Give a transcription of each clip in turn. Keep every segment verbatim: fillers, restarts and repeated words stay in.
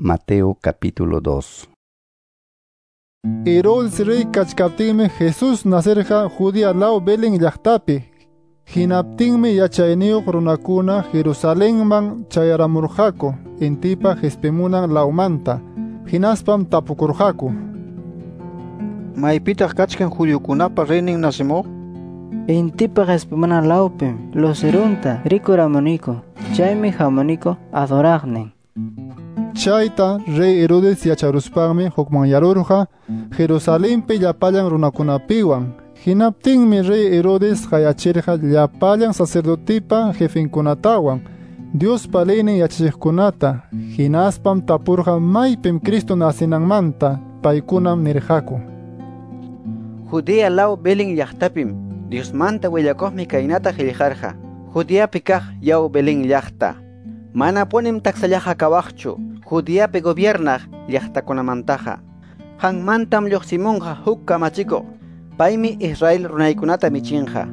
Mateo capítulo dos. Herodes rey kachkaptinmi Jesús nacerja Judea lao Belén llaqtapi. Hinaptinmi yachayniyuq runakuna Jerusalenman chayaramurqaku intipa Jespemunan laumanta. Hinaspam tapukurqaku. Maypitaq kachkan judiokunapa reynin nasimuq? Intipa Jespemunan laupim los irunta rikuramuniko chaymi hamuniko adoraqnin. Chayta rey Herodes yacharuspanmi hukman yarurqa Jerusalenpi llapallan runakunapiwan. Hinaptinmi rey Herodes qayachirqa llapallan sacerdotipa jefinkunatawan Dios paleynin yachachiqkunata. Hinaspam tapurqa maypim Cristo nacinanmanta paykunam nirqaku. Judea lao Belén llaqtapim Dios manta willakuqmi kaynata qillqarqa. Judeapi kaq yaw Belén llaqta. Mana ponim taksallaqa kawaqchu. Judeapi gobiernaq llaqtakunamantaqa. Hanmantam lluqsimunqa huk kamachikuq. Paymi Israel runaykunata michinqa.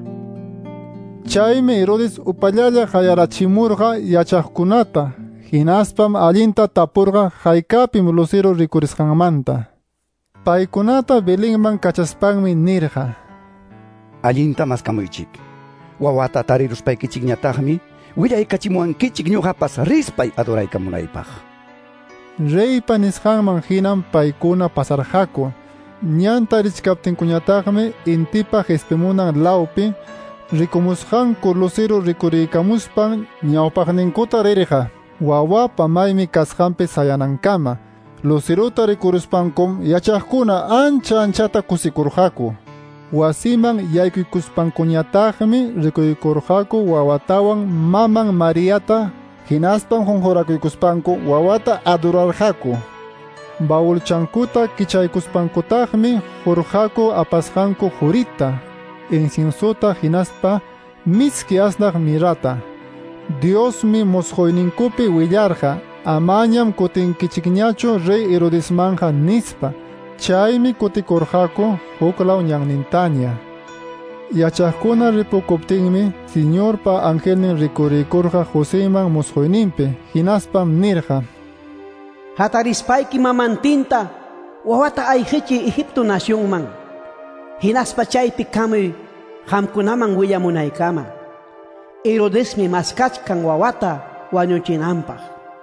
Chaymi Herodes upallalla qayarachimurqa yachaqkunata. Hinaspam allinta tapurqa haykapim lucero rikurisqanmanta. Paykunata Belénman kachaspanmi nirqa: Allinta maskamuychik. Wawata tariruspaykichikñataqmi willaykachimuwankichik ñuqapas rispay adoraykamunaypaq. Reypa nisqanman hinam paykuna pasarqaku. Ñanta richkaptinkuñataqmi intipa Jespemunan laupi rikumusqanku lucero rikuriykamuspan ñawpaqninkuta rirqa. Wawapa maymi kasqanpi sayanankama. Luceruta rikuruspankum yachaqkuna ancha anchata kusikurqaku. Wasiman yaykuykuspankuñataqmi rikuykurqaku wawatawan maman Mariata. Hinaspan honhorakuykuspanku wawata adorarqaku. Baulchankuta kichaykuspankutaqmi hurqaku apasqanku jurita, incinsuta hinaspa miski asnaq mirata. Diosmi musquyninkupi willarqa, amañam kutinkichikñachu rey Herodesmanja nispa. Chaymi kutikurqaku huklaw ñannintaña. Yachaqkuna ripukuptinmi Señorpa angelnin rikuriykurqa Joséman musquyninpi. Hinaspam nirqa: Hatarispayki mamantinta wawata ayqichi Egipto nacionman. Hinaspa chaypi kamuy qamkunaman willamunaykama. Herodesmi maskachkan wawata wañuchinanpaq.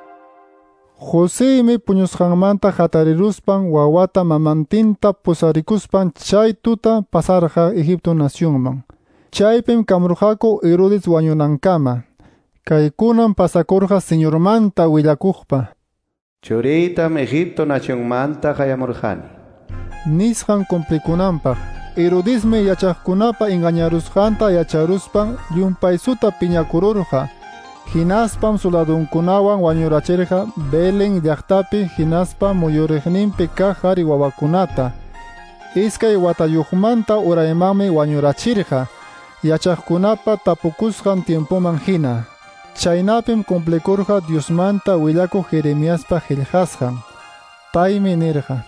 Josémi puñusqanmanta hatariruspan wawata mamantinta pusarikuspan chay tuta pasarqa Egipto nacionman. Chaypim kamurqaku Herodes wañunankama. Kaykunan pasakurqa Señormanta willakuqpa. Churitam Egipto nacionmanta qayamurqani. Nisqan cumplikunanpaq. Herodesmi yachaqkunapa engañarusqanta yacharuspan llumpaysuta piñakururqa. Hinaspam soldadunkunawan wañurachirqa Belén llaqtapi hinaspam muyuriqninpi kaq qhari wawakunata. Iskay watayuqmanta uraymanmi wañurachirqa. Yachaqkunapa tapukusqan tiempoman hina. Chaynapim cumplikurqa Diosmanta willakuq Jeremiaspa qillqasqan. Paymi nirqa: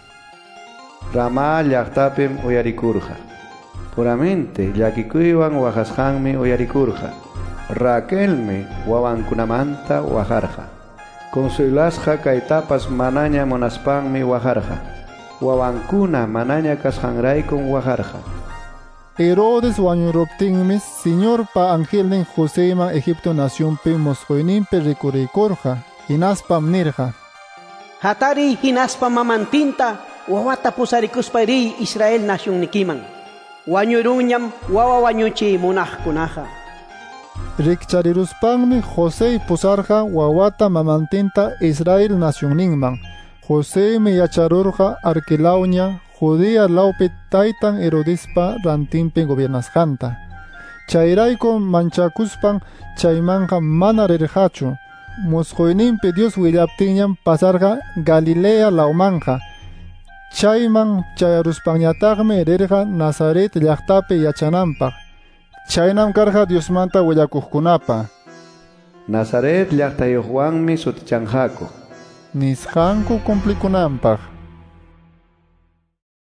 Rama llaqtapim uyarikurqa. Puramente llakikuywan waqasqanmi uyarikurqa. Raquelmi wawankunamanta waqarqa. Consuelasqa kaytapas manaña munaspanmi waqarqa. Wawankuna manaña kasqanraykun waqarqa. Herodes wañuruptinmi Señorpa angelnin Joséman Egipto nacionpi musquyninpi rikuriykurqa. Hinaspam nirqa: Hatari hinaspa mamantinta wawata pusarikuspayri Israel nacionnikiman. Wañurunñam wawa wañuchiy munaqkunaqa. Rikchariruspanmi José pusarqa wawata mamantinta Israel nacionninman. Josémi yacharurqa Arquelawña Judea laupi taytan Herodespa rantinpi gobiernasqanta. Chayrayku manchakuspan chaymanqa mana rirqachu. Musquyninpi Dios willaptinñam pasarqa Galilea laumanqa. Chayman chayaruspanñataqmi rirqa Nazaret llaqtapi yachananpaq. Chaynam karqa Diosmanta willakuqkunapa. Nazaret llaqtayuqwanmi sutichanqaku. Nisqanku cumplikunanpaq.